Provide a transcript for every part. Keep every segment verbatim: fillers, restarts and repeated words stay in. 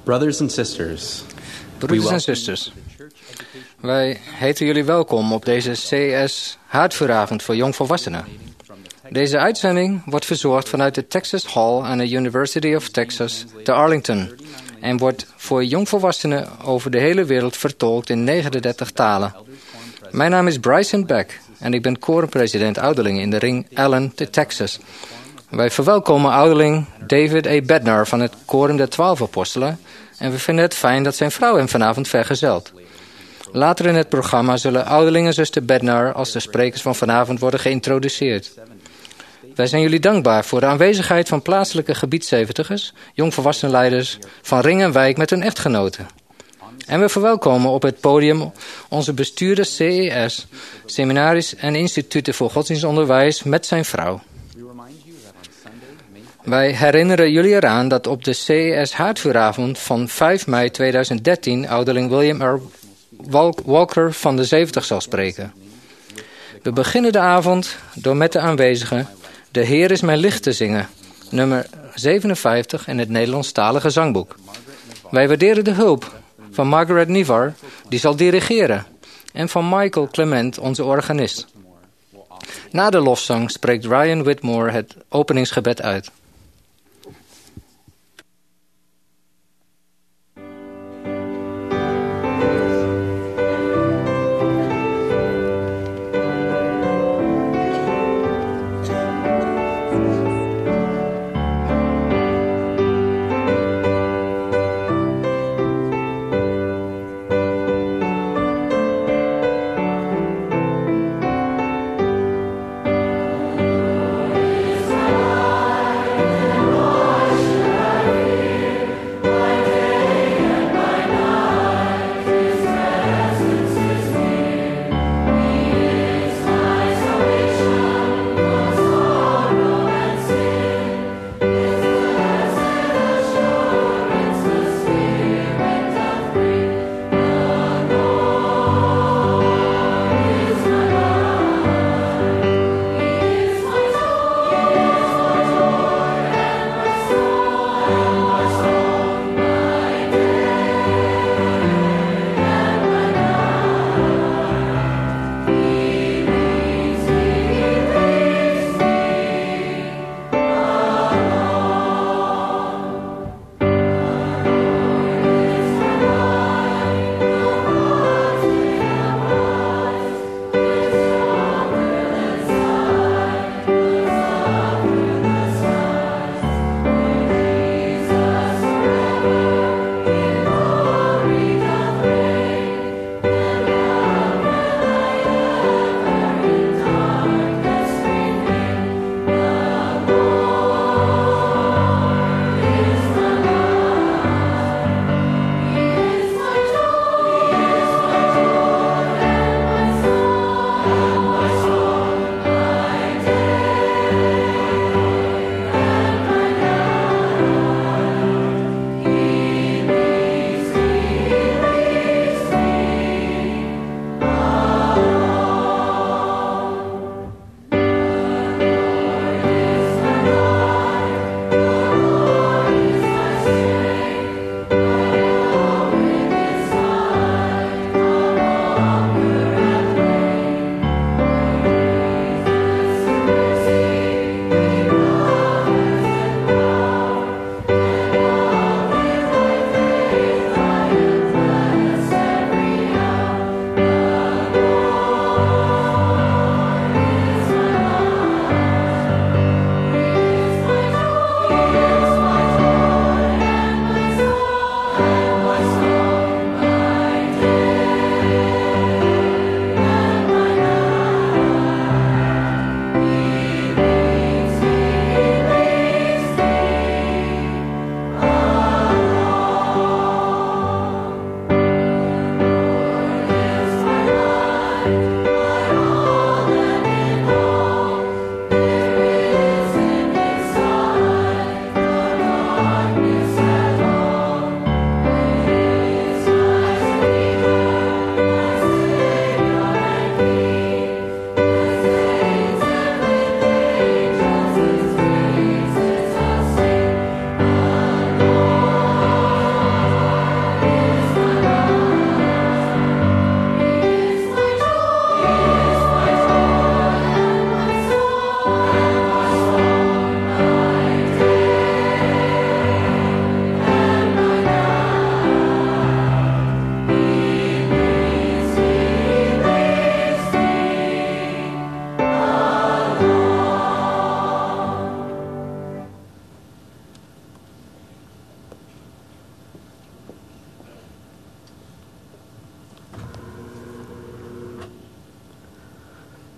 Brothers and sisters, Broeders en zusters, wij heten jullie welkom op deze C S Haardvuuravond voor jongvolwassenen. Deze uitzending wordt verzorgd vanuit de Texas Hall aan de University of Texas te Arlington en wordt voor jongvolwassenen over de hele wereld vertolkt in negenendertig talen. Mijn naam is Bryson Beck en ik ben korenpresident ouderling in de Ring Allen te Texas. Wij verwelkomen ouderling David A. Bednar van het Koren der Twaalf Apostelen en we vinden het fijn dat zijn vrouw hem vanavond vergezelt. Later in het programma zullen ouderling en zuster Bednar als de sprekers van vanavond worden geïntroduceerd. Wij zijn jullie dankbaar voor de aanwezigheid van plaatselijke gebiedszeventigers, jongvolwassenenleiders van Ring en Wijk met hun echtgenoten. En we verwelkomen op het podium onze bestuurder C E S, seminaries en instituten voor godsdienstonderwijs met zijn vrouw. Wij herinneren jullie eraan dat op de C E S Haardvuuravond van vijf mei tweeduizend dertien ouderling William R. Walker van de zeventig zal spreken. We beginnen de avond door met de aanwezigen De Heer is mijn licht te zingen, nummer zevenenvijftig in het Nederlandstalige zangboek. Wij waarderen de hulp van Margaret Nivar, die zal dirigeren, en van Michael Clement, onze organist. Na de lofzang spreekt Ryan Whitmore het openingsgebed uit. Bye.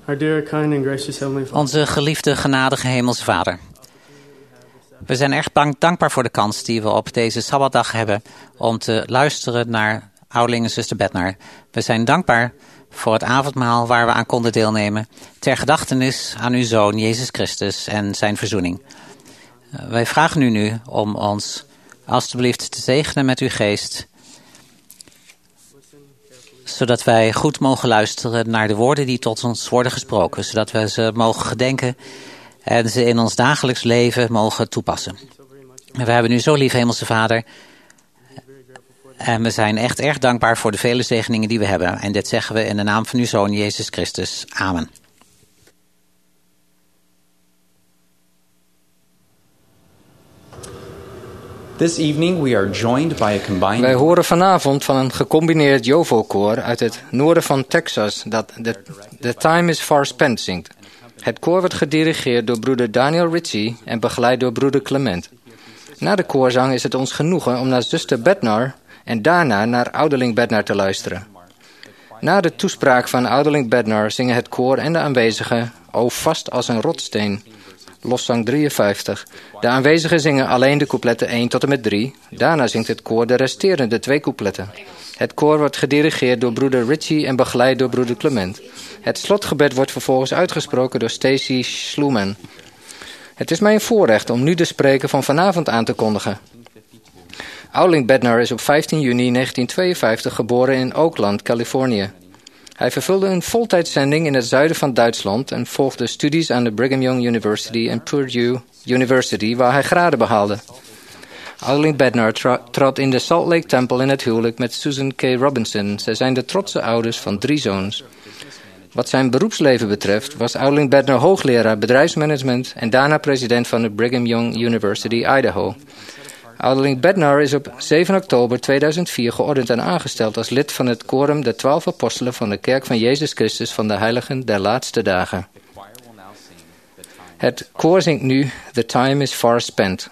Our dear, kind and gracious Heavenly Father. Onze geliefde, genadige Hemelse Vader. We zijn erg dankbaar voor de kans die we op deze Sabbatdag hebben om te luisteren naar ouderling en zuster Bednar. We zijn dankbaar voor het avondmaal waar we aan konden deelnemen ter gedachtenis aan uw Zoon Jezus Christus en zijn verzoening. Uh, wij vragen u nu om ons alstublieft te zegenen met uw geest, zodat wij goed mogen luisteren naar de woorden die tot ons worden gesproken, zodat we ze mogen gedenken en ze in ons dagelijks leven mogen toepassen. We hebben u zo lief, Hemelse Vader, en we zijn echt erg dankbaar voor de vele zegeningen die we hebben. En dit zeggen we in de naam van uw Zoon Jezus Christus. Amen. This evening we are joined by a combined... Wij horen vanavond van een gecombineerd Jovo-koor uit het noorden van Texas dat the, the Time is Far Spent zingt. Het koor wordt gedirigeerd door broeder Daniel Ritchie en begeleid door broeder Clement. Na de koorzang is het ons genoegen om naar zuster Bednar en daarna naar ouderling Bednar te luisteren. Na de toespraak van ouderling Bednar zingen het koor en de aanwezigen O vast als een rotsteen, loszang drieënvijftig. De aanwezigen zingen alleen de coupletten één tot en met drie. Daarna zingt het koor de resterende twee coupletten. Het koor wordt gedirigeerd door broeder Ritchie en begeleid door broeder Clement. Het slotgebed wordt vervolgens uitgesproken door Stacy Schluman. Het is mij een voorrecht om nu de spreker van vanavond aan te kondigen. Ouderling Bednar is op vijftien juni negentien tweeënvijftig geboren in Oakland, Californië. Hij vervulde een voltijdzending in het zuiden van Duitsland en volgde studies aan de Brigham Young University en Purdue University, waar hij graden behaalde. Ouderling Bednar tra- trad in de Salt Lake Temple in het huwelijk met Susan K. Robinson. Zij zijn de trotse ouders van drie zoons. Wat zijn beroepsleven betreft was ouderling Bednar hoogleraar bedrijfsmanagement en daarna president van de Brigham Young University, Idaho. Ouderling Bednar is op zeven oktober tweeduizend vier geordend en aangesteld als lid van het Quorum der Twaalf Apostelen van de Kerk van Jezus Christus van de Heiligen der Laatste Dagen. Het koor zingt nu The Time is Far Spent.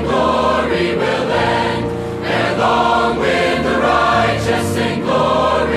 Long with the righteous in glory.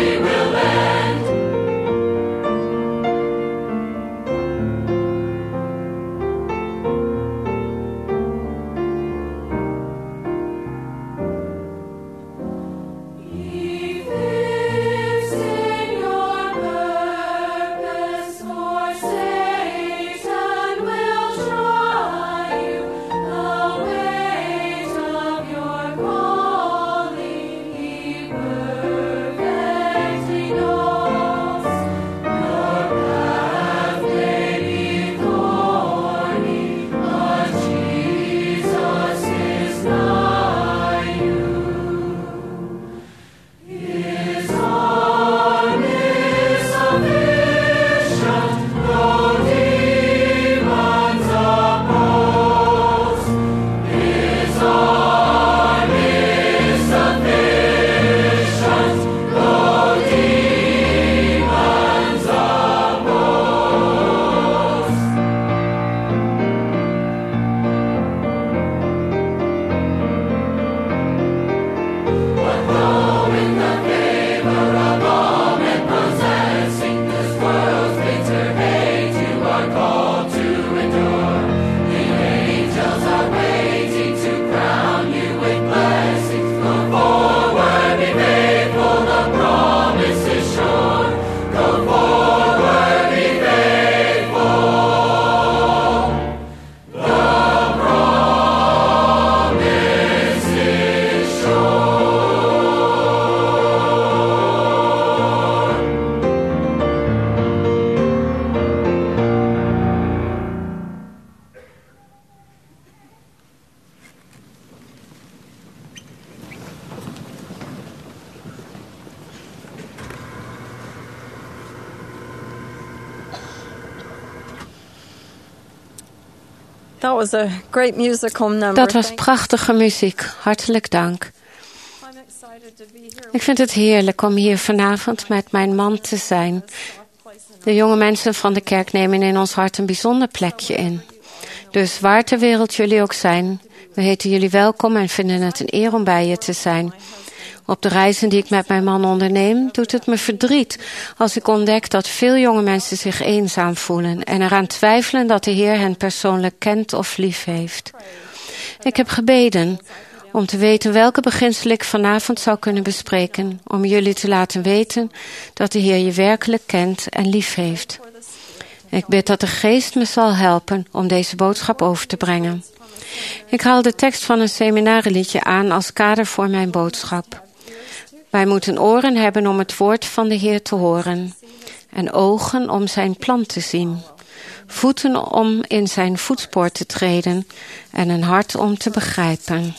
That was a great musical number. Dat was Thank prachtige muziek. Hartelijk dank. you. I'm excited to be here. Ik vind het heerlijk om hier vanavond met mijn man te zijn. De jonge mensen van de kerk nemen in ons hart een bijzonder plekje in. Dus waar ter wereld jullie ook zijn, we heten jullie welkom en vinden het een eer om bij je te zijn. Op de reizen die ik met mijn man onderneem, doet het me verdriet als ik ontdek dat veel jonge mensen zich eenzaam voelen en eraan twijfelen dat de Heer hen persoonlijk kent of lief heeft. Ik heb gebeden om te weten welke beginselen ik vanavond zou kunnen bespreken, om jullie te laten weten dat de Heer je werkelijk kent en lief heeft. Ik bid dat de Geest me zal helpen om deze boodschap over te brengen. Ik haal de tekst van een seminarenliedje aan als kader voor mijn boodschap. Wij moeten oren hebben om het woord van de Heer te horen en ogen om zijn plan te zien, voeten om in zijn voetspoor te treden en een hart om te begrijpen.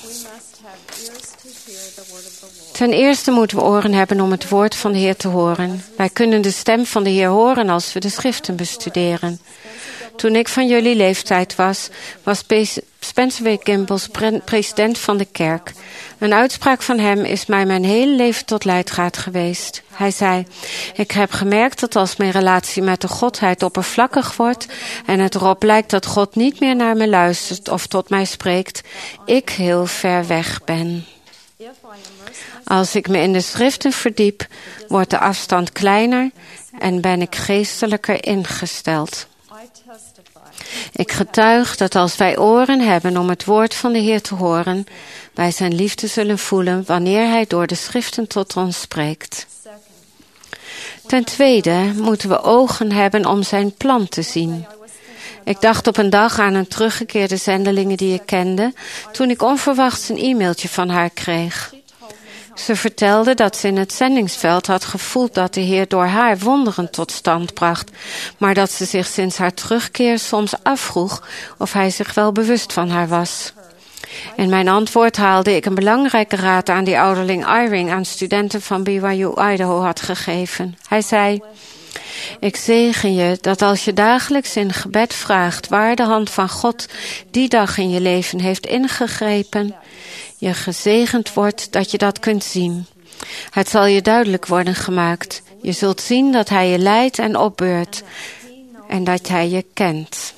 Ten eerste moeten we oren hebben om het woord van de Heer te horen. Wij kunnen de stem van de Heer horen als we de schriften bestuderen. Toen ik van jullie leeftijd was, was Spencer W. Gimbels pre- president van de kerk. Een uitspraak van hem is mij mijn hele leven tot leidraad geweest. Hij zei, ik heb gemerkt dat als mijn relatie met de Godheid oppervlakkig wordt en het erop lijkt dat God niet meer naar me luistert of tot mij spreekt, ik heel ver weg ben. Als ik me in de schriften verdiep, wordt de afstand kleiner en ben ik geestelijker ingesteld. Ik getuig dat als wij oren hebben om het woord van de Heer te horen, wij zijn liefde zullen voelen wanneer Hij door de schriften tot ons spreekt. Ten tweede moeten we ogen hebben om zijn plan te zien. Ik dacht op een dag aan een teruggekeerde zendelinge die ik kende, toen ik onverwachts een e-mailtje van haar kreeg. Ze vertelde dat ze in het zendingsveld had gevoeld dat de Heer door haar wonderen tot stand bracht, maar dat ze zich sinds haar terugkeer soms afvroeg of hij zich wel bewust van haar was. In mijn antwoord haalde ik een belangrijke raad aan die ouderling Eyring aan studenten van B Y U Idaho had gegeven. Hij zei, ik zegen je dat als je dagelijks in gebed vraagt waar de hand van God die dag in je leven heeft ingegrepen, je gezegend wordt dat je dat kunt zien. Het zal je duidelijk worden gemaakt. Je zult zien dat hij je leidt en opbeurt en dat hij je kent.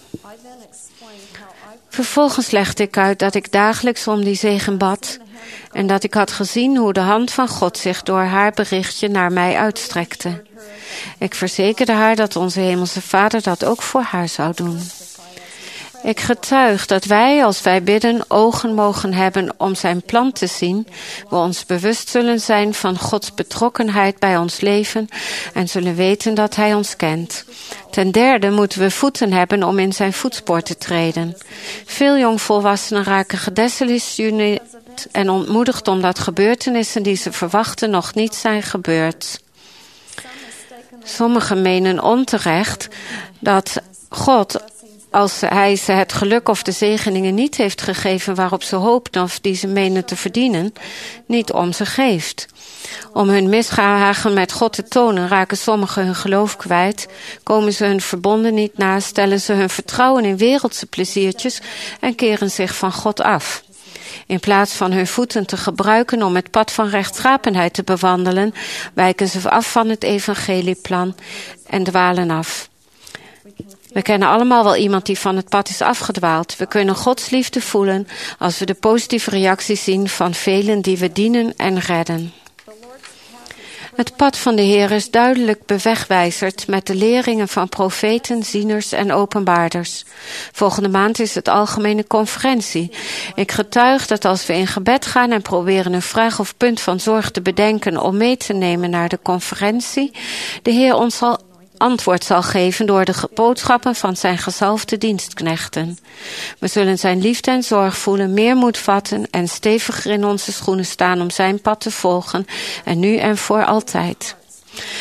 Vervolgens legde ik uit dat ik dagelijks om die zegen bad en dat ik had gezien hoe de hand van God zich door haar berichtje naar mij uitstrekte. Ik verzekerde haar dat onze Hemelse Vader dat ook voor haar zou doen. Ik getuig dat wij, als wij bidden, ogen mogen hebben om zijn plan te zien, we ons bewust zullen zijn van Gods betrokkenheid bij ons leven en zullen weten dat hij ons kent. Ten derde moeten we voeten hebben om in zijn voetspoor te treden. Veel jongvolwassenen raken gedesillusioneerd en ontmoedigd omdat gebeurtenissen die ze verwachten nog niet zijn gebeurd. Sommigen menen onterecht dat God, als hij ze het geluk of de zegeningen niet heeft gegeven waarop ze hoopten of die ze menen te verdienen, niet om ze geeft. Om hun mishagen met God te tonen, raken sommigen hun geloof kwijt, komen ze hun verbonden niet na, stellen ze hun vertrouwen in wereldse pleziertjes en keren zich van God af. In plaats van hun voeten te gebruiken om het pad van rechtschapenheid te bewandelen, wijken ze af van het evangelieplan en dwalen af. We kennen allemaal wel iemand die van het pad is afgedwaald. We kunnen Gods liefde voelen als we de positieve reacties zien van velen die we dienen en redden. Het pad van de Heer is duidelijk bewegwijzerd met de leringen van profeten, zieners en openbaarders. Volgende maand is het algemene conferentie. Ik getuig dat als we in gebed gaan en proberen een vraag of punt van zorg te bedenken om mee te nemen naar de conferentie, de Heer ons zal antwoord zal geven door de boodschappen van zijn gezalfde dienstknechten. We zullen zijn liefde en zorg voelen, meer moed vatten en steviger in onze schoenen staan om zijn pad te volgen, en nu en voor altijd.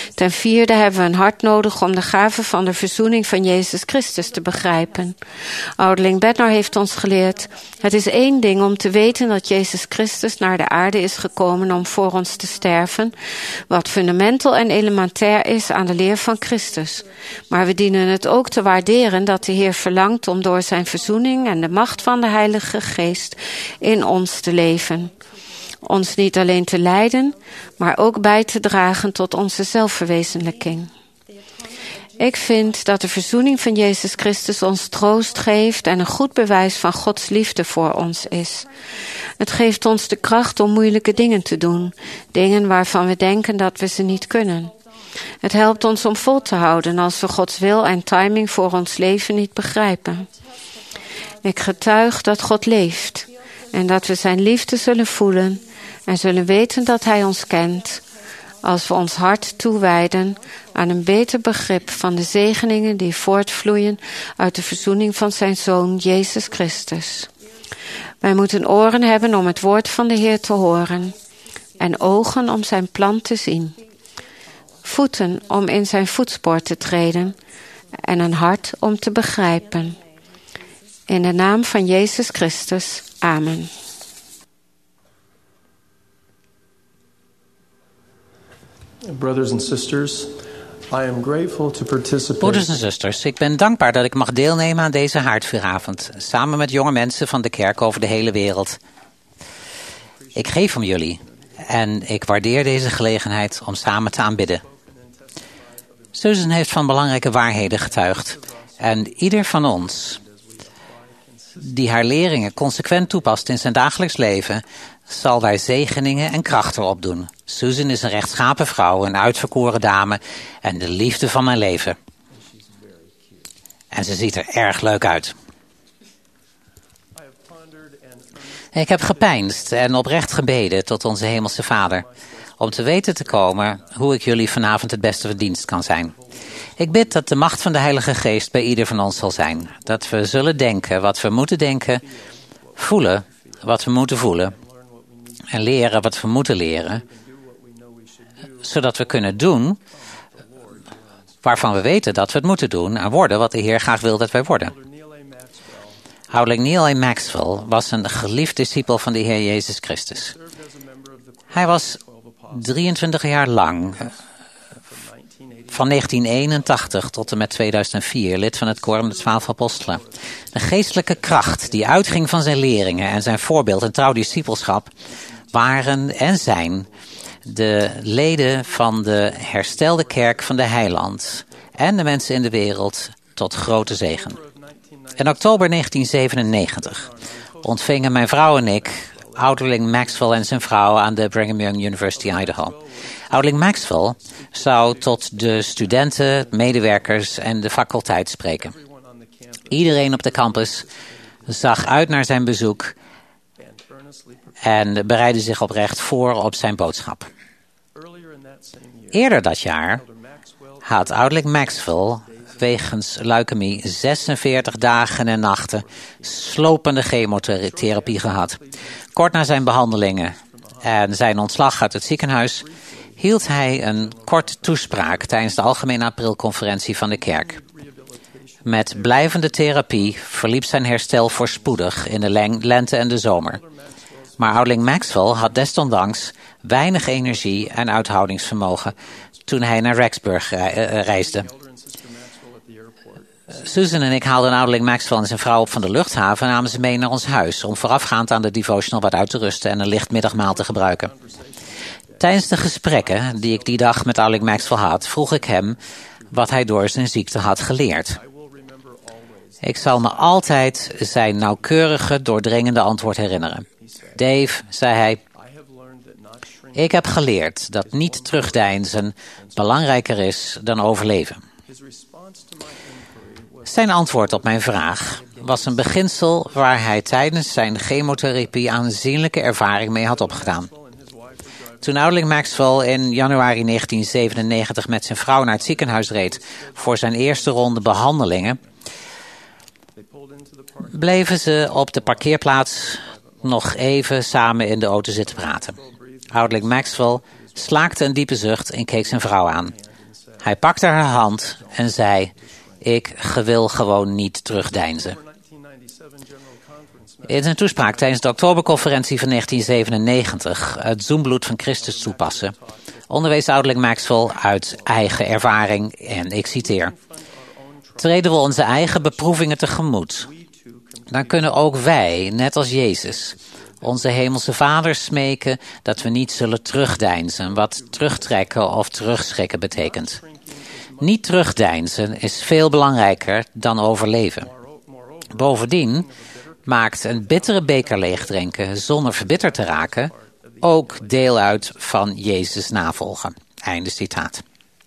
Ten vierde hebben we een hart nodig om de gave van de verzoening van Jezus Christus te begrijpen. Ouderling Bednar heeft ons geleerd: het is één ding om te weten dat Jezus Christus naar de aarde is gekomen om voor ons te sterven, wat fundamental en elementair is aan de leer van Christus. Maar we dienen het ook te waarderen dat de Heer verlangt om door zijn verzoening en de macht van de Heilige Geest in ons te leven. Ons niet alleen te leiden, maar ook bij te dragen tot onze zelfverwezenlijking. Ik vind dat de verzoening van Jezus Christus ons troost geeft en een goed bewijs van Gods liefde voor ons is. Het geeft ons de kracht om moeilijke dingen te doen, dingen waarvan we denken dat we ze niet kunnen. Het helpt ons om vol te houden als we Gods wil en timing voor ons leven niet begrijpen. Ik getuig dat God leeft en dat we zijn liefde zullen voelen en zullen weten dat Hij ons kent, als we ons hart toewijden aan een beter begrip van de zegeningen die voortvloeien uit de verzoening van zijn Zoon Jezus Christus. Wij moeten oren hebben om het woord van de Heer te horen en ogen om zijn plan te zien, voeten om in zijn voetspoor te treden en een hart om te begrijpen. In de naam van Jezus Christus. Amen. Brothers and sisters, I am grateful to participate. Broeders en zusters, ik ben dankbaar dat ik mag deelnemen aan deze haardvuuravond, samen met jonge mensen van de kerk over de hele wereld. Ik geef om jullie en ik waardeer deze gelegenheid om samen te aanbidden. Susan heeft van belangrijke waarheden getuigd en ieder van ons die haar leringen consequent toepast in zijn dagelijks leven, zal daar zegeningen en krachten opdoen. Susan is een rechtschapen vrouw, een uitverkoren dame en de liefde van mijn leven. En ze ziet er erg leuk uit. Ik heb gepeinsd en oprecht gebeden tot onze hemelse Vader, om te weten te komen hoe ik jullie vanavond het beste van dienst kan zijn. Ik bid dat de macht van de Heilige Geest bij ieder van ons zal zijn. Dat we zullen denken wat we moeten denken, voelen wat we moeten voelen en leren wat we moeten leren, zodat we kunnen doen waarvan we weten dat we het moeten doen en worden wat de Heer graag wil dat wij worden. Ouderling Neil A. Maxwell was een geliefd discipel van de Heer Jezus Christus. Hij was drieëntwintig jaar lang, van negentien eenentachtig tot en met tweeduizend vier, lid van het Koor van de Twaalf Apostelen. De geestelijke kracht die uitging van zijn leringen en zijn voorbeeld en trouw discipelschap waren en zijn de leden van de herstelde kerk van de Heiland en de mensen in de wereld tot grote zegen. In oktober negentien zevenennegentig ontvingen mijn vrouw en ik ouderling Maxwell en zijn vrouw aan de Brigham Young University Idaho. Ouderling Maxwell zou tot de studenten, medewerkers en de faculteit spreken. Iedereen op de campus zag uit naar zijn bezoek en bereidde zich oprecht voor op zijn boodschap. Eerder dat jaar had ouderling Maxwell wegens leukemie zesenveertig dagen en nachten slopende chemotherapie gehad. Kort na zijn behandelingen en zijn ontslag uit het ziekenhuis hield hij een korte toespraak tijdens de Algemene Aprilconferentie van de kerk. Met blijvende therapie verliep zijn herstel voorspoedig in de lente en de zomer. Maar ouderling Maxwell had desondanks weinig energie en uithoudingsvermogen toen hij naar Rexburg reisde. Susan en ik haalden ouderling Maxwell en zijn vrouw op van de luchthaven en namen ze mee naar ons huis om voorafgaand aan de devotional wat uit te rusten en een licht middagmaal te gebruiken. Tijdens de gesprekken die ik die dag met ouderling Maxwell had, vroeg ik hem wat hij door zijn ziekte had geleerd. Ik zal me altijd zijn nauwkeurige, doordringende antwoord herinneren. Dave, zei hij, ik heb geleerd dat niet terugdeinzen belangrijker is dan overleven. Zijn antwoord op mijn vraag was een beginsel waar hij tijdens zijn chemotherapie aanzienlijke ervaring mee had opgedaan. Toen ouderling Maxwell in januari negentien zevenennegentig met zijn vrouw naar het ziekenhuis reed voor zijn eerste ronde behandelingen, bleven ze op de parkeerplaats nog even samen in de auto zitten praten. Ouderling Maxwell slaakte een diepe zucht en keek zijn vrouw aan. Hij pakte haar hand en zei, ik wil gewoon niet terugdeinzen. In zijn toespraak tijdens de oktoberconferentie van negentien zevenennegentig, het zoenbloed van Christus toepassen, onderwees ouderling Maxwell uit eigen ervaring, en ik citeer, treden we onze eigen beproevingen tegemoet, dan kunnen ook wij, net als Jezus, onze hemelse Vader smeken dat we niet zullen terugdeinzen, wat terugtrekken of terugschrikken betekent. Niet terugdeinzen is veel belangrijker dan overleven. Bovendien maakt een bittere beker leegdrinken zonder verbitterd te raken ook deel uit van Jezus navolgen. Einde citaat.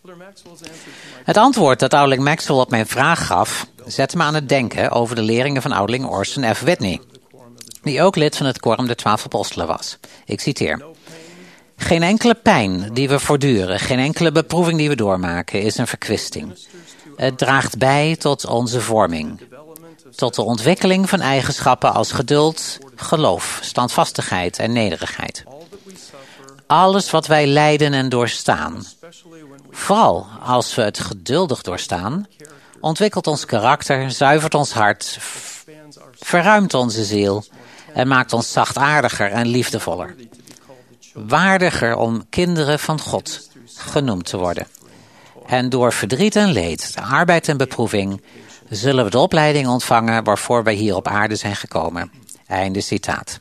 Het antwoord dat ouderling Maxwell op mijn vraag gaf, zette me aan het denken over de leringen van ouderling Orson F. Whitney, die ook lid van het Quorum der Twaalf Apostelen was. Ik citeer. Geen enkele pijn die we voortduren, geen enkele beproeving die we doormaken, is een verkwisting. Het draagt bij tot onze vorming, tot de ontwikkeling van eigenschappen als geduld, geloof, standvastigheid en nederigheid. Alles wat wij lijden en doorstaan, vooral als we het geduldig doorstaan, ontwikkelt ons karakter, zuivert ons hart, verruimt onze ziel en maakt ons zachtaardiger en liefdevoller. Waardiger om kinderen van God genoemd te worden. En door verdriet en leed, arbeid en beproeving, zullen we de opleiding ontvangen waarvoor wij hier op aarde zijn gekomen. Einde citaat.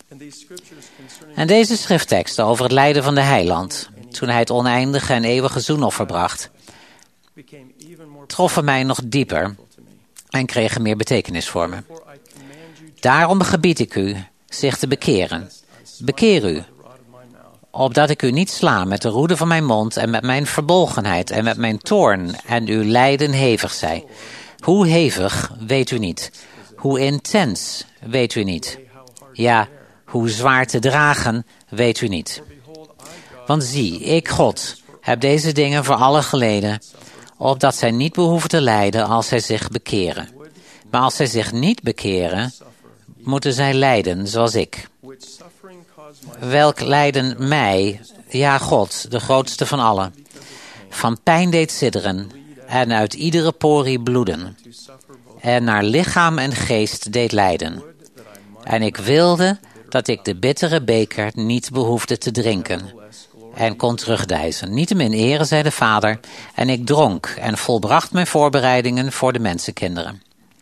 En deze schriftteksten over het lijden van de heiland, toen hij het oneindige en eeuwige zoenoffer bracht, troffen mij nog dieper en kregen meer betekenis voor me. Daarom gebied ik u zich te bekeren. Bekeer u, opdat ik u niet sla met de roede van mijn mond en met mijn verbolgenheid en met mijn toorn en uw lijden hevig zij. Hoe hevig, weet u niet. Hoe intens, weet u niet. Ja, hoe zwaar te dragen, weet u niet. Want zie, ik God, heb deze dingen voor allen geleden, opdat zij niet behoeven te lijden als zij zich bekeren. Maar als zij zich niet bekeren, moeten zij lijden zoals ik. Welk lijden mij, ja God, de grootste van allen, van pijn deed sidderen en uit iedere porie bloeden, en naar lichaam en geest deed lijden. En ik wilde dat ik de bittere beker niet behoefde te drinken, en kon terugdijzen. Niettemin ere zij de Vader, en ik dronk en volbracht mijn voorbereidingen voor de mensenkinderen.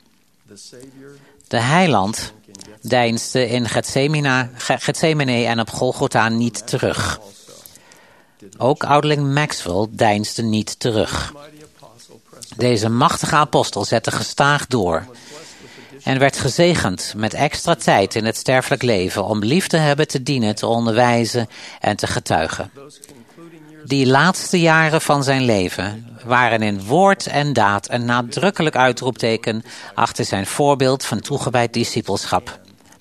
De heiland deinsde in Gethsemane en op Golgotha niet terug. Ook ouderling Maxwell deinsde niet terug. Deze machtige apostel zette gestaag door en werd gezegend met extra tijd in het sterfelijk leven om lief te hebben, te dienen, te onderwijzen en te getuigen. Die laatste jaren van zijn leven waren in woord en daad een nadrukkelijk uitroepteken achter zijn voorbeeld van toegewijd discipelschap.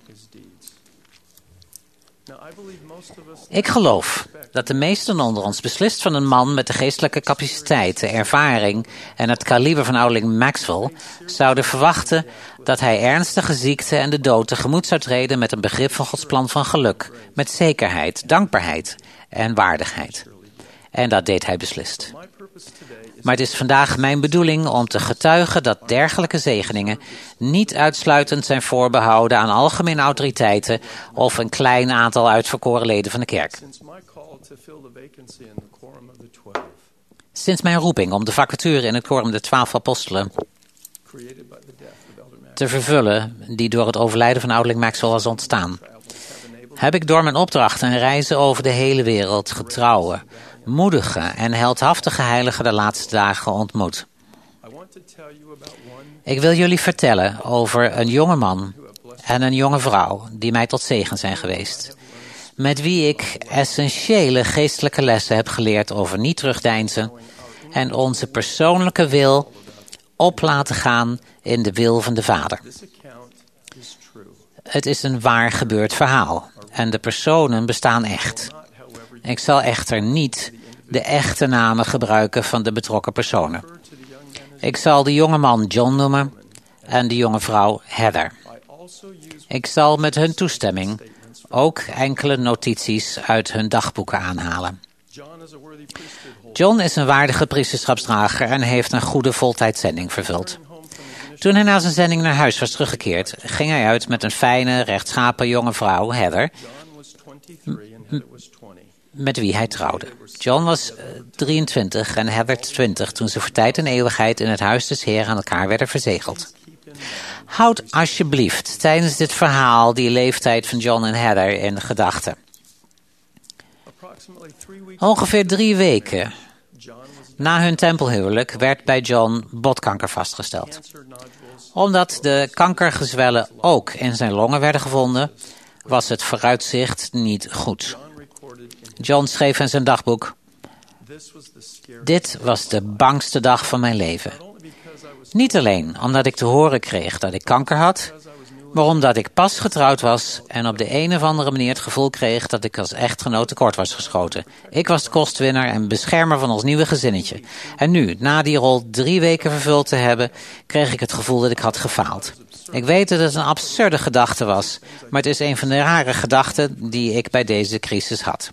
Ik geloof dat de meesten onder ons beslist van een man met de geestelijke capaciteit, de ervaring en het kaliber van ouderling Maxwell zouden verwachten dat hij ernstige ziekte en de dood tegemoet zou treden met een begrip van Gods plan van geluk, met zekerheid, dankbaarheid en waardigheid. En dat deed hij beslist. Maar het is vandaag mijn bedoeling om te getuigen dat dergelijke zegeningen niet uitsluitend zijn voorbehouden aan algemene autoriteiten of een klein aantal uitverkoren leden van de kerk. Sinds mijn roeping om de vacature in het Quorum der Twaalf Apostelen te vervullen, die door het overlijden van ouderling Maxwell was ontstaan, heb ik door mijn opdrachten en reizen over de hele wereld getrouwe, moedige en heldhaftige heiligen de laatste dagen ontmoet. Ik wil jullie vertellen over een jonge man en een jonge vrouw die mij tot zegen zijn geweest, met wie ik essentiële geestelijke lessen heb geleerd over niet terugdeinzen en onze persoonlijke wil op laten gaan in de wil van de Vader. Het is een waar gebeurd verhaal en de personen bestaan echt. Ik zal echter niet de echte namen gebruiken van de betrokken personen. Ik zal de jonge man John noemen en de jonge vrouw Heather. Ik zal met hun toestemming ook enkele notities uit hun dagboeken aanhalen. John is een waardige priesterschapsdrager en heeft een goede voltijdzending vervuld. Toen hij na zijn zending naar huis was teruggekeerd, ging hij uit met een fijne, rechtschapen jonge vrouw, Heather, m- met wie hij trouwde. John was uh, drieëntwintig en Heather twintig toen ze voor tijd en eeuwigheid in het huis des Heer aan elkaar werden verzegeld. Houd alsjeblieft tijdens dit verhaal die leeftijd van John en Heather in gedachten. Ongeveer drie weken na hun tempelhuwelijk werd bij John botkanker vastgesteld. Omdat de kankergezwellen ook in zijn longen werden gevonden, was het vooruitzicht niet goed. John schreef in zijn dagboek: dit was de bangste dag van mijn leven. Niet alleen omdat ik te horen kreeg dat ik kanker had, maar omdat ik pas getrouwd was en op de een of andere manier het gevoel kreeg dat ik als echtgenoot tekort was geschoten. Ik was de kostwinner en beschermer van ons nieuwe gezinnetje. En nu, na die rol drie weken vervuld te hebben, kreeg ik het gevoel dat ik had gefaald. Ik weet dat het een absurde gedachte was, maar het is een van de rare gedachten die ik bij deze crisis had.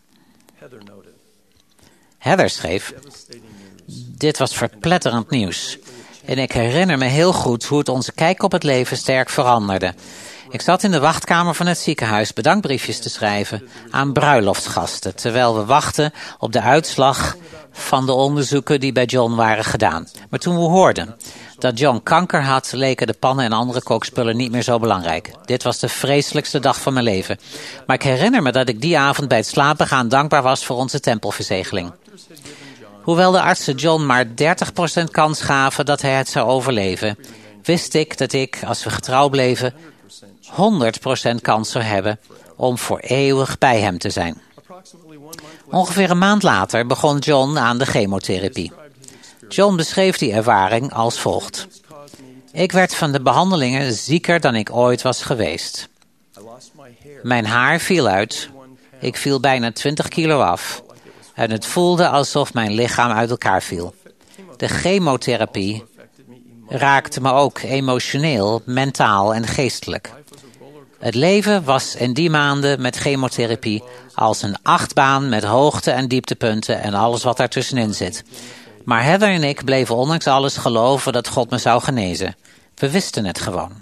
Heather schreef: dit was verpletterend nieuws. En ik herinner me heel goed hoe het onze kijk op het leven sterk veranderde. Ik zat in de wachtkamer van het ziekenhuis bedankbriefjes te schrijven aan bruiloftsgasten, terwijl we wachten op de uitslag van de onderzoeken die bij John waren gedaan. Maar toen we hoorden dat John kanker had, leken de pannen en andere kookspullen niet meer zo belangrijk. Dit was de vreselijkste dag van mijn leven. Maar ik herinner me dat ik die avond bij het slapen gaan dankbaar was voor onze tempelverzegeling. Hoewel de artsen John maar dertig procent kans gaven dat hij het zou overleven, wist ik dat ik, als we getrouw bleven, honderd procent kans zou hebben om voor eeuwig bij hem te zijn. Ongeveer een maand later begon John aan de chemotherapie. John beschreef die ervaring als volgt: ik werd van de behandelingen zieker dan ik ooit was geweest. Mijn haar viel uit. Ik viel bijna twintig kilo af. En het voelde alsof mijn lichaam uit elkaar viel. De chemotherapie raakte me ook emotioneel, mentaal en geestelijk. Het leven was in die maanden met chemotherapie als een achtbaan met hoogte- en dieptepunten en alles wat daartussenin zit. Maar Heather en ik bleven ondanks alles geloven dat God me zou genezen. We wisten het gewoon.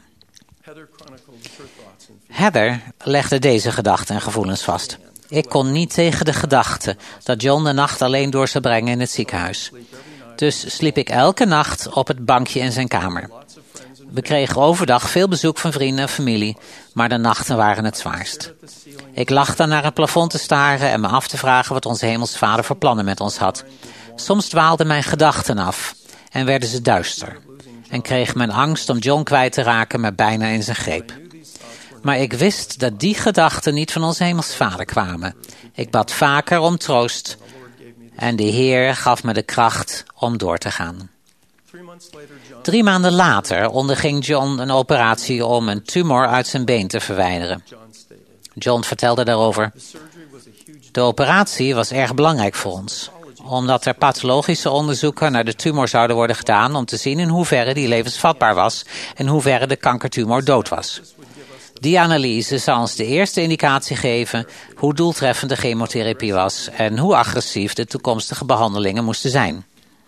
Heather legde deze gedachten en gevoelens vast. Ik kon niet tegen de gedachte dat John de nacht alleen door zou brengen in het ziekenhuis. Dus sliep ik elke nacht op het bankje in zijn kamer. We kregen overdag veel bezoek van vrienden en familie, maar de nachten waren het zwaarst. Ik lag dan naar het plafond te staren en me af te vragen wat onze hemelse Vader voor plannen met ons had. Soms dwaalden mijn gedachten af en werden ze duister. En kreeg mijn angst om John kwijt te raken me bijna in zijn greep. Maar ik wist dat die gedachten niet van onze hemelse Vader kwamen. Ik bad vaker om troost en de Heer gaf me de kracht om door te gaan. Drie maanden later onderging John een operatie om een tumor uit zijn been te verwijderen. John vertelde daarover: de operatie was erg belangrijk voor ons, omdat er pathologische onderzoeken naar de tumor zouden worden gedaan om te zien in hoeverre die levensvatbaar was en in hoeverre de kankertumor dood was. Die analyse zou ons de eerste indicatie geven hoe doeltreffend de chemotherapie was en hoe agressief de toekomstige behandelingen moesten zijn.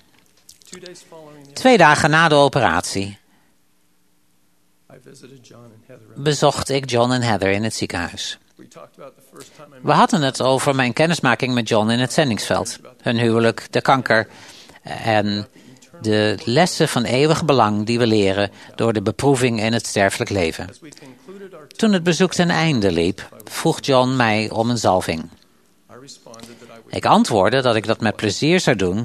Twee dagen na de operatie bezocht ik John en Heather in het ziekenhuis. We hadden het over mijn kennismaking met John in het zendingsveld, hun huwelijk, de kanker en de lessen van eeuwig belang die we leren door de beproeving in het sterfelijk leven. Toen het bezoek ten einde liep, vroeg John mij om een zalving. Ik antwoordde dat ik dat met plezier zou doen,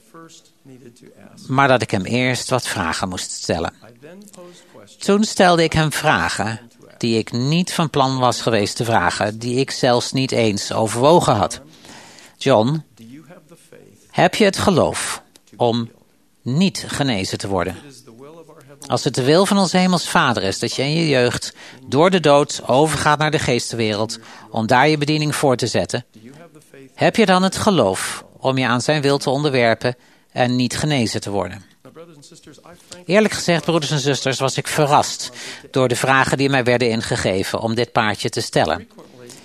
maar dat ik hem eerst wat vragen moest stellen. Toen stelde ik hem vragen die ik niet van plan was geweest te vragen, die ik zelfs niet eens overwogen had. John, heb je het geloof om niet genezen te worden? Als het de wil van onze hemels Vader is dat je in je jeugd door de dood overgaat naar de geestenwereld om daar je bediening voor te zetten, heb je dan het geloof om je aan zijn wil te onderwerpen en niet genezen te worden? Eerlijk gezegd, broeders en zusters, was ik verrast door de vragen die mij werden ingegeven om dit paardje te stellen.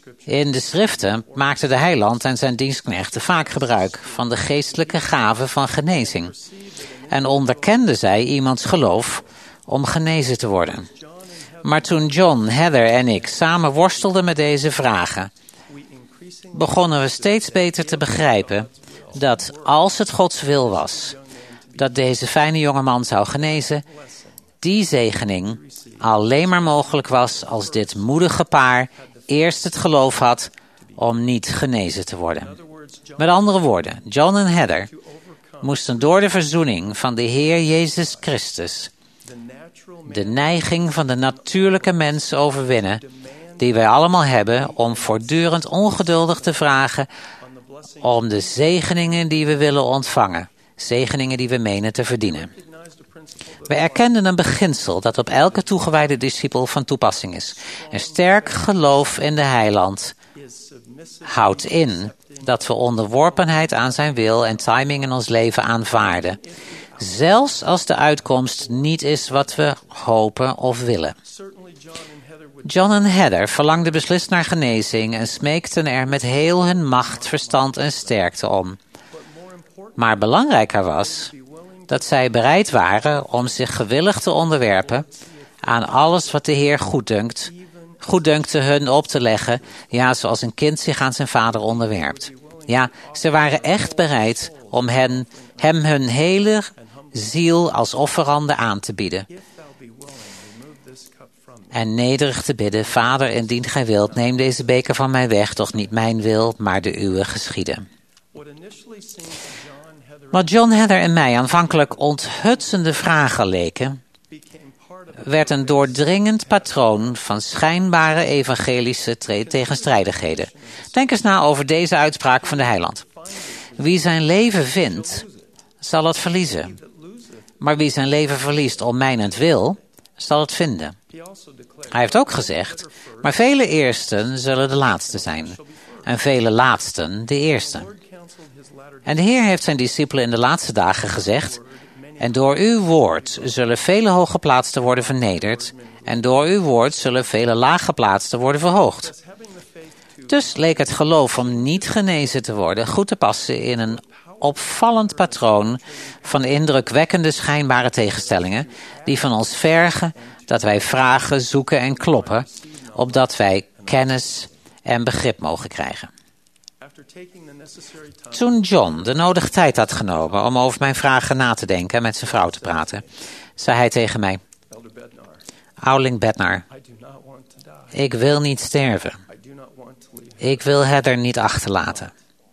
In de schriften maakte de heiland en zijn dienstknechten vaak gebruik van de geestelijke gave van genezing. En onderkenden zij iemands geloof om genezen te worden. Maar toen John, Heather en ik samen worstelden met deze vragen, begonnen we steeds beter te begrijpen dat als het Gods wil was dat deze fijne jongeman zou genezen, die zegening alleen maar mogelijk was als dit moedige paar eerst het geloof had om niet genezen te worden. Met andere woorden, John en Heather moesten door de verzoening van de Heer Jezus Christus de neiging van de natuurlijke mens overwinnen, die wij allemaal hebben om voortdurend ongeduldig te vragen om de zegeningen die we willen ontvangen, zegeningen die we menen te verdienen. We erkenden een beginsel dat op elke toegewijde discipel van toepassing is. Een sterk geloof in de heiland houdt in dat we onderworpenheid aan zijn wil en timing in ons leven aanvaarden, zelfs als de uitkomst niet is wat we hopen of willen. John en Heather verlangden beslist naar genezing en smeekten er met heel hun macht, verstand en sterkte om. Maar belangrijker was dat zij bereid waren om zich gewillig te onderwerpen aan alles wat de Heer goeddunkt, goeddunkte hun op te leggen, ja, zoals een kind zich aan zijn vader onderwerpt. Ja, ze waren echt bereid om hen, hem hun hele ziel als offerande aan te bieden. En nederig te bidden, Vader, indien gij wilt, neem deze beker van mij weg, doch niet mijn wil, maar de uwe geschieden. Wat John, Heather en mij aanvankelijk onthutsende vragen leken, werd een doordringend patroon van schijnbare evangelische tre- tegenstrijdigheden. Denk eens na over deze uitspraak van de heiland. Wie zijn leven vindt, zal het verliezen. Maar wie zijn leven verliest om mijnentwil, zal het vinden. Hij heeft ook gezegd, maar vele eersten zullen de laatste zijn. En vele laatsten de eerste. En de Heer heeft zijn discipelen in de laatste dagen gezegd, en door uw woord zullen vele hooggeplaatsten worden vernederd, en door uw woord zullen vele laaggeplaatsten worden verhoogd. Dus leek het geloof om niet genezen te worden goed te passen in een opvallend patroon van indrukwekkende schijnbare tegenstellingen, die van ons vergen dat wij vragen, zoeken en kloppen, opdat wij kennis en begrip mogen krijgen. Toen John de nodige tijd had genomen om over mijn vragen na te denken en met zijn vrouw te praten, zei hij tegen mij, Ouderling Bednar, ik wil niet sterven. Ik wil Heather niet achterlaten.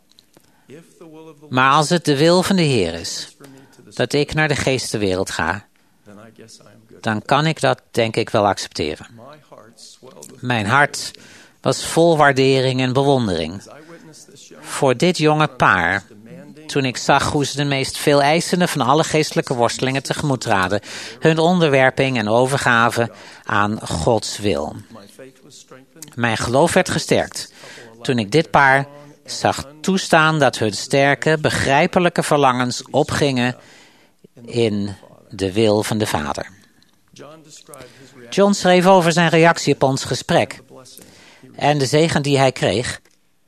Maar als het de wil van de Heer is dat ik naar de geestenwereld ga, dan kan ik dat denk ik wel accepteren. Mijn hart was vol waardering en bewondering voor dit jonge paar, toen ik zag hoe ze de meest veel eisende van alle geestelijke worstelingen tegemoet traden, hun onderwerping en overgave aan Gods wil. Mijn geloof werd gesterkt toen ik dit paar zag toestaan dat hun sterke, begrijpelijke verlangens opgingen in de wil van de Vader. John schreef over zijn reactie op ons gesprek en de zegen die hij kreeg.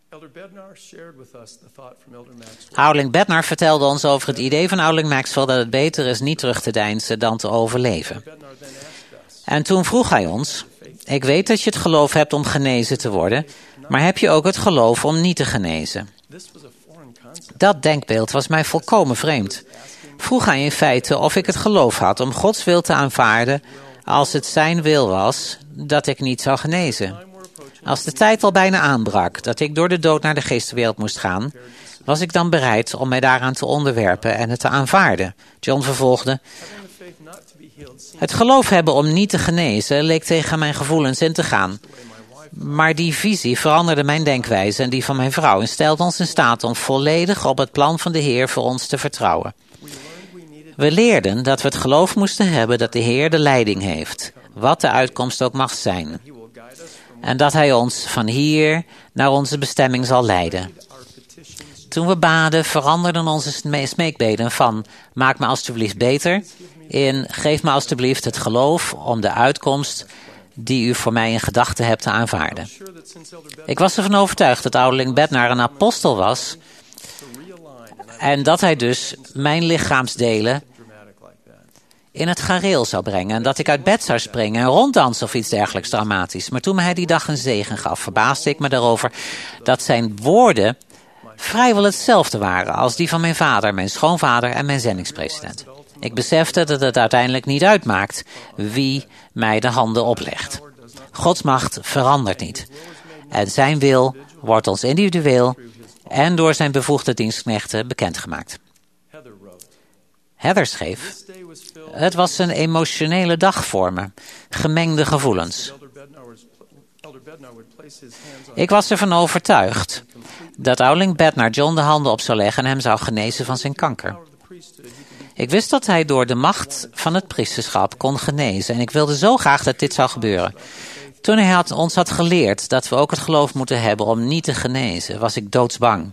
Ouderling Bednar vertelde ons over het idee van Ouderling Maxwell dat het beter is niet terug te deinzen dan te overleven. En toen vroeg hij ons, ik weet dat je het geloof hebt om genezen te worden, maar heb je ook het geloof om niet te genezen? Dat denkbeeld was mij volkomen vreemd. Vroeg hij in feite of ik het geloof had om Gods wil te aanvaarden als het zijn wil was dat ik niet zou genezen. Als de tijd al bijna aanbrak dat ik door de dood naar de geestenwereld moest gaan, was ik dan bereid om mij daaraan te onderwerpen en het te aanvaarden. John vervolgde, het geloof hebben om niet te genezen leek tegen mijn gevoelens in te gaan. Maar die visie veranderde mijn denkwijze en die van mijn vrouw en stelde ons in staat om volledig op het plan van de Heer voor ons te vertrouwen. We leerden dat we het geloof moesten hebben dat de Heer de leiding heeft, wat de uitkomst ook mag zijn. En dat Hij ons van hier naar onze bestemming zal leiden. Toen we baden veranderden onze smeekbeden van maak me alstublieft beter in geef me alstublieft het geloof om de uitkomst die u voor mij in gedachten hebt te aanvaarden. Ik was ervan overtuigd dat ouderling Bednar een apostel was en dat hij dus mijn lichaamsdelen in het gareel zou brengen en dat ik uit bed zou springen en ronddansen of iets dergelijks dramatisch. Maar toen hij die dag een zegen gaf, verbaasde ik me daarover dat zijn woorden vrijwel hetzelfde waren als die van mijn vader, mijn schoonvader en mijn zendingspresident. Ik besefte dat het uiteindelijk niet uitmaakt wie mij de handen oplegt. Gods macht verandert niet. En zijn wil wordt ons individueel en door zijn bevoegde dienstknechten bekendgemaakt. Heather schreef: het was een emotionele dag voor me, gemengde gevoelens. Ik was ervan overtuigd dat ouderling Bednar John de handen op zou leggen en hem zou genezen van zijn kanker. Ik wist dat hij door de macht van het priesterschap kon genezen en ik wilde zo graag dat dit zou gebeuren. Toen hij had, ons had geleerd dat we ook het geloof moeten hebben om niet te genezen, was ik doodsbang.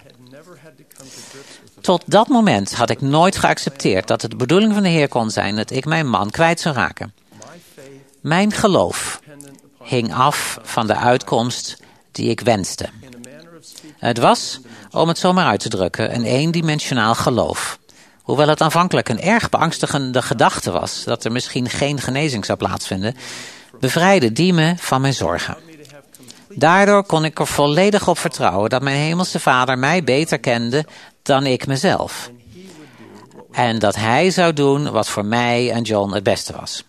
Tot dat moment had ik nooit geaccepteerd dat het de bedoeling van de Heer kon zijn dat ik mijn man kwijt zou raken. Mijn geloof hing af van de uitkomst die ik wenste. Het was, om het zo maar uit te drukken, een eendimensionaal geloof. Hoewel het aanvankelijk een erg beangstigende gedachte was dat er misschien geen genezing zou plaatsvinden, bevrijdde die me van mijn zorgen. Daardoor kon ik er volledig op vertrouwen dat mijn hemelse Vader mij beter kende dan ik mezelf. En dat hij zou doen wat voor mij en John het beste was.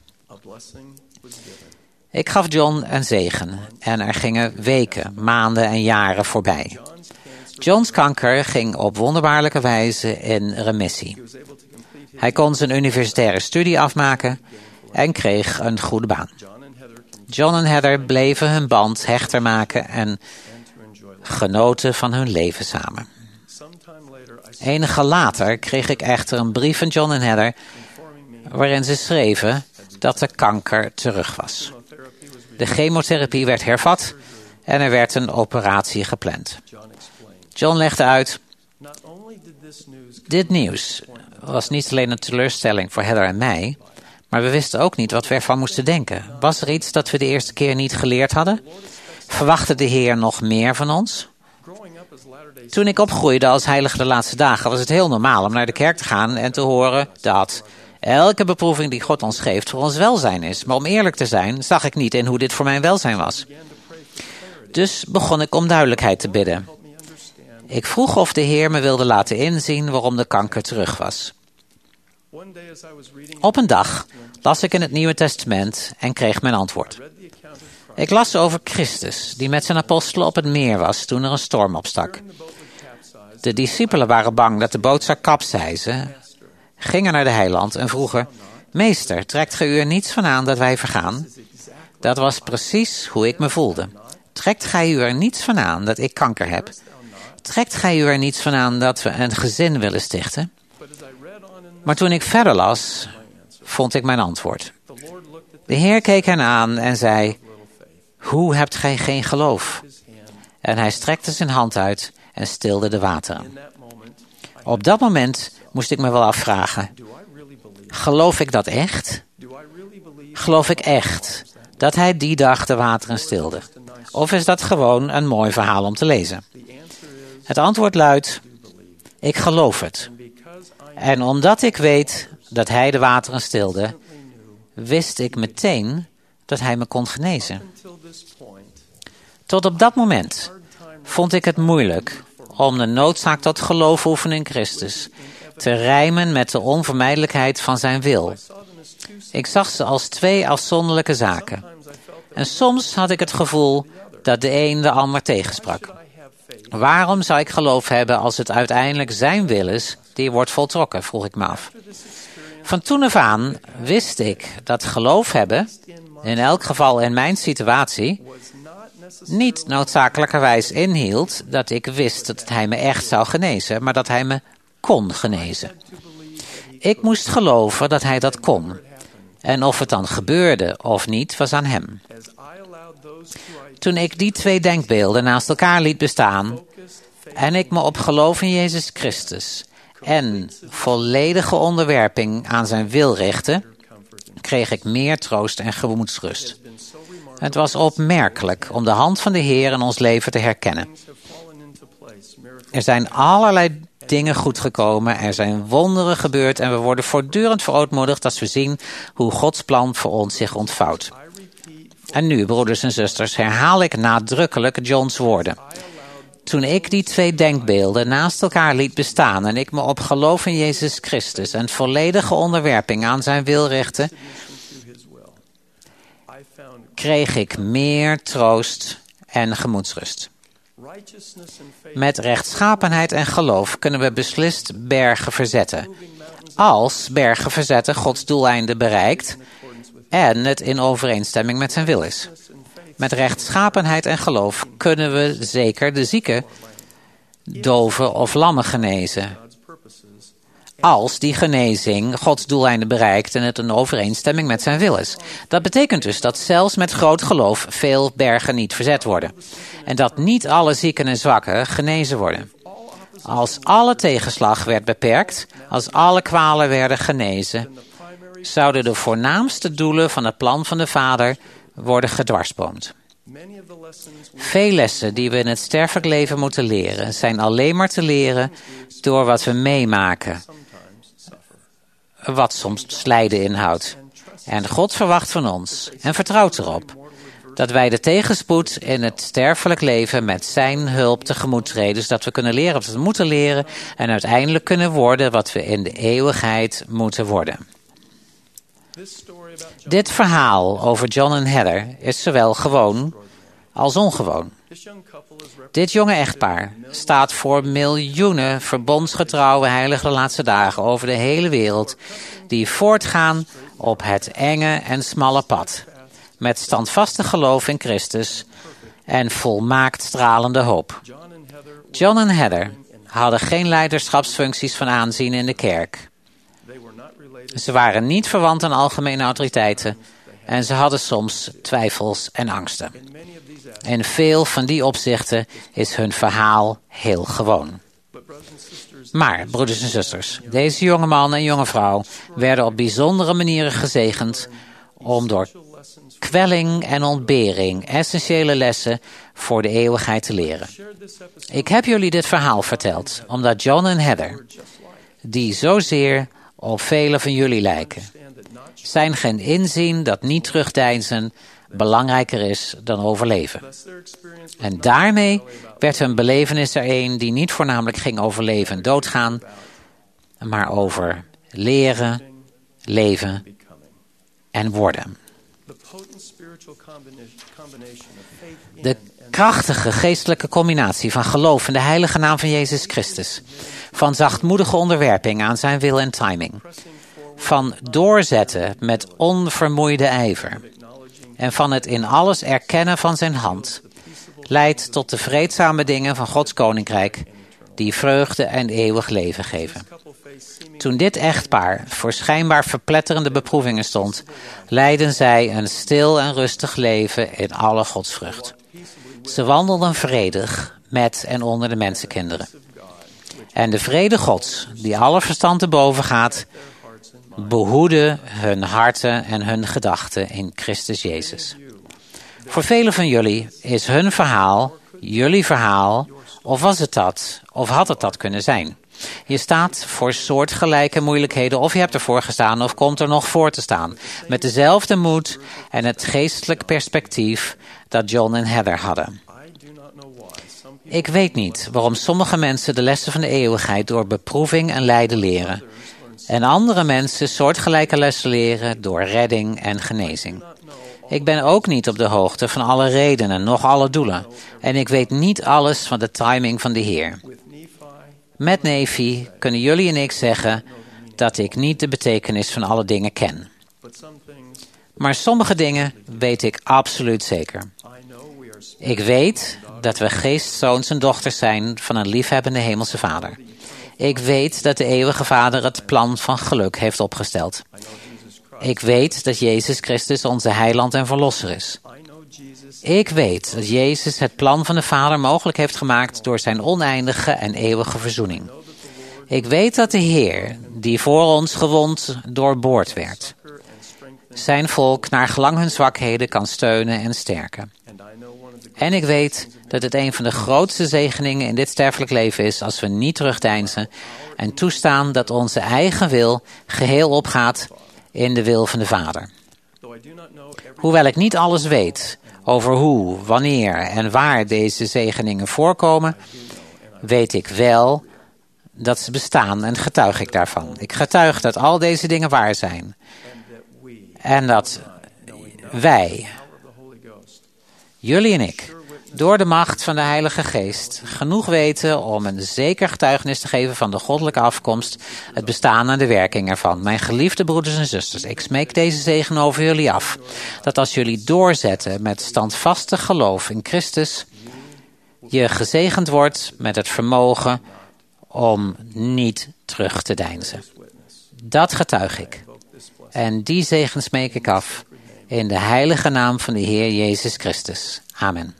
Ik gaf John een zegen en er gingen weken, maanden en jaren voorbij. Johns kanker ging op wonderbaarlijke wijze in remissie. Hij kon zijn universitaire studie afmaken en kreeg een goede baan. John en Heather bleven hun band hechter maken en genoten van hun leven samen. Enige later kreeg ik echter een brief van John en Heather waarin ze schreven dat de kanker terug was. De chemotherapie werd hervat en er werd een operatie gepland. John legde uit: dit nieuws was niet alleen een teleurstelling voor Heather en mij, maar we wisten ook niet wat we ervan moesten denken. Was er iets dat we de eerste keer niet geleerd hadden? Verwachtte de Heer nog meer van ons? Toen ik opgroeide als heilige de laatste dagen was het heel normaal om naar de kerk te gaan en te horen dat elke beproeving die God ons geeft voor ons welzijn is. Maar om eerlijk te zijn zag ik niet in hoe dit voor mijn welzijn was. Dus begon ik om duidelijkheid te bidden. Ik vroeg of de Heer me wilde laten inzien waarom de kanker terug was. Op een dag las ik in het Nieuwe Testament en kreeg mijn antwoord. Ik las over Christus, die met zijn apostelen op het meer was toen er een storm opstak. De discipelen waren bang dat de boot zou kapseizen, gingen naar de heiland en vroegen: Meester, trekt gij u er niets van aan dat wij vergaan? Dat was precies hoe ik me voelde. Trekt gij u er niets van aan dat ik kanker heb? Trekt gij u er niets van aan dat we een gezin willen stichten? Maar toen ik verder las, vond ik mijn antwoord. De Heer keek hen aan en zei: hoe hebt gij geen geloof? En hij strekte zijn hand uit en stilde de wateren. Op dat moment moest ik me wel afvragen: geloof ik dat echt? Geloof ik echt dat hij die dag de wateren stilde? Of is dat gewoon een mooi verhaal om te lezen? Het antwoord luidt: ik geloof het. En omdat ik weet dat hij de wateren stilde, wist ik meteen dat hij me kon genezen. Tot op dat moment vond ik het moeilijk om de noodzaak tot geloof oefenen in Christus te rijmen met de onvermijdelijkheid van zijn wil. Ik zag ze als twee afzonderlijke zaken. En soms had ik het gevoel dat de een de ander tegensprak. Waarom zou ik geloof hebben als het uiteindelijk zijn wil is die wordt voltrokken, vroeg ik me af. Van toen af aan wist ik dat geloof hebben, in elk geval in mijn situatie, niet noodzakelijkerwijs inhield dat ik wist dat hij me echt zou genezen, maar dat hij me kon genezen. Ik moest geloven dat hij dat kon. En of het dan gebeurde of niet, was aan hem. Toen ik die twee denkbeelden naast elkaar liet bestaan en ik me op geloof in Jezus Christus en volledige onderwerping aan zijn wil richtte, kreeg ik meer troost en gemoedsrust. Het was opmerkelijk om de hand van de Heer in ons leven te herkennen. Er zijn allerlei dingen goed gekomen, er zijn wonderen gebeurd en we worden voortdurend verootmoedigd als we zien hoe Gods plan voor ons zich ontvouwt. En nu, broeders en zusters, herhaal ik nadrukkelijk John's woorden. Toen ik die twee denkbeelden naast elkaar liet bestaan en ik me op geloof in Jezus Christus en volledige onderwerping aan zijn wil richtte, kreeg ik meer troost en gemoedsrust. Met rechtschapenheid en geloof kunnen we beslist bergen verzetten. Als bergen verzetten Gods doeleinden bereikt en het in overeenstemming met zijn wil is. Met rechtschapenheid en geloof kunnen we zeker de zieken, doven of lammen genezen. Als die genezing Gods doeleinden bereikt en het in overeenstemming met zijn wil is. Dat betekent dus dat zelfs met groot geloof veel bergen niet verzet worden. En dat niet alle zieken en zwakken genezen worden. Als alle tegenslag werd beperkt, als alle kwalen werden genezen, zouden de voornaamste doelen van het plan van de Vader worden gedwarsboomd. Veel lessen die we in het sterfelijk leven moeten leren, zijn alleen maar te leren door wat we meemaken. Wat soms lijden inhoudt. En God verwacht van ons en vertrouwt erop dat wij de tegenspoed in het sterfelijk leven met zijn hulp tegemoet treden, zodat we kunnen leren wat we moeten leren en uiteindelijk kunnen worden wat we in de eeuwigheid moeten worden. Dit verhaal over John en Heather is zowel gewoon als ongewoon. Dit jonge echtpaar staat voor miljoenen verbondsgetrouwe heilige de laatste dagen over de hele wereld die voortgaan op het enge en smalle pad, met standvastig geloof in Christus en volmaakt stralende hoop. John en Heather hadden geen leiderschapsfuncties van aanzien in de kerk. Ze waren niet verwant aan algemene autoriteiten en ze hadden soms twijfels en angsten. In veel van die opzichten is hun verhaal heel gewoon. Maar, broeders en zusters, deze jonge man en jonge vrouw werden op bijzondere manieren gezegend om door kwelling en ontbering essentiële lessen voor de eeuwigheid te leren. Ik heb jullie dit verhaal verteld omdat John en Heather, die zozeer op velen van jullie lijken, zijn geen inzien dat niet terugdeinzen belangrijker is dan overleven. En daarmee werd hun belevenis er een die niet voornamelijk ging over leven en doodgaan, maar over leren, leven en worden. De krachtige geestelijke combinatie van geloof in de heilige naam van Jezus Christus, van zachtmoedige onderwerping aan zijn wil en timing, van doorzetten met onvermoeide ijver en van het in alles erkennen van zijn hand, leidt tot de vreedzame dingen van Gods koninkrijk, die vreugde en eeuwig leven geven. Toen dit echtpaar voor schijnbaar verpletterende beproevingen stond, leidden zij een stil en rustig leven in alle godsvrucht. Ze wandelden vredig met en onder de mensenkinderen. En de vrede Gods, die alle verstand te boven gaat, behoede hun harten en hun gedachten in Christus Jezus. Voor velen van jullie is hun verhaal, jullie verhaal, of was het dat, of had het dat kunnen zijn. Je staat voor soortgelijke moeilijkheden, of je hebt ervoor gestaan, of komt er nog voor te staan. Met dezelfde moed en het geestelijk perspectief dat John en Heather hadden. Ik weet niet waarom sommige mensen de lessen van de eeuwigheid door beproeving en lijden leren. En andere mensen soortgelijke lessen leren door redding en genezing. Ik ben ook niet op de hoogte van alle redenen, nog alle doelen. En ik weet niet alles van de timing van de Heer. Met Nephi kunnen jullie en ik zeggen dat ik niet de betekenis van alle dingen ken. Maar sommige dingen weet ik absoluut zeker. Ik weet dat we geestzoons en dochters zijn van een liefhebbende hemelse Vader. Ik weet dat de eeuwige Vader het plan van geluk heeft opgesteld. Ik weet dat Jezus Christus onze heiland en verlosser is. Ik weet dat Jezus het plan van de Vader mogelijk heeft gemaakt door zijn oneindige en eeuwige verzoening. Ik weet dat de Heer, die voor ons gewond doorboord werd, zijn volk naar gelang hun zwakheden kan steunen en sterken. En ik weet dat het een van de grootste zegeningen in dit sterfelijk leven is als we niet terugdeinzen en toestaan dat onze eigen wil geheel opgaat in de wil van de Vader. Hoewel ik niet alles weet over hoe, wanneer en waar deze zegeningen voorkomen, weet ik wel dat ze bestaan en getuig ik daarvan. Ik getuig dat al deze dingen waar zijn. En dat wij, jullie en ik, door de macht van de Heilige Geest genoeg weten om een zeker getuigenis te geven van de goddelijke afkomst, het bestaan en de werking ervan. Mijn geliefde broeders en zusters, ik smeek deze zegen over jullie af, dat als jullie doorzetten met standvastig geloof in Christus, je gezegend wordt met het vermogen om niet terug te deinzen. Dat getuig ik. En die zegen smeek ik af in de heilige naam van de Heer Jezus Christus. Amen.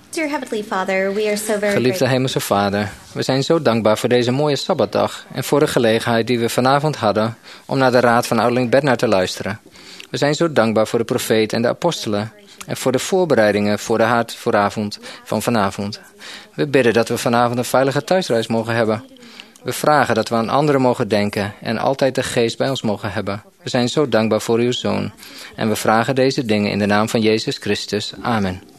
Dear Heavenly Father, we are so very Geliefde grateful. Hemelse Vader, we zijn zo dankbaar voor deze mooie Sabbatdag en voor de gelegenheid die we vanavond hadden om naar de raad van ouderling Bednar te luisteren. We zijn zo dankbaar voor de profeet en de apostelen en voor de voorbereidingen voor de haardvooravond van vanavond. We bidden dat we vanavond een veilige thuisreis mogen hebben. We vragen dat we aan anderen mogen denken en altijd de geest bij ons mogen hebben. We zijn zo dankbaar voor uw Zoon. En we vragen deze dingen in de naam van Jezus Christus. Amen.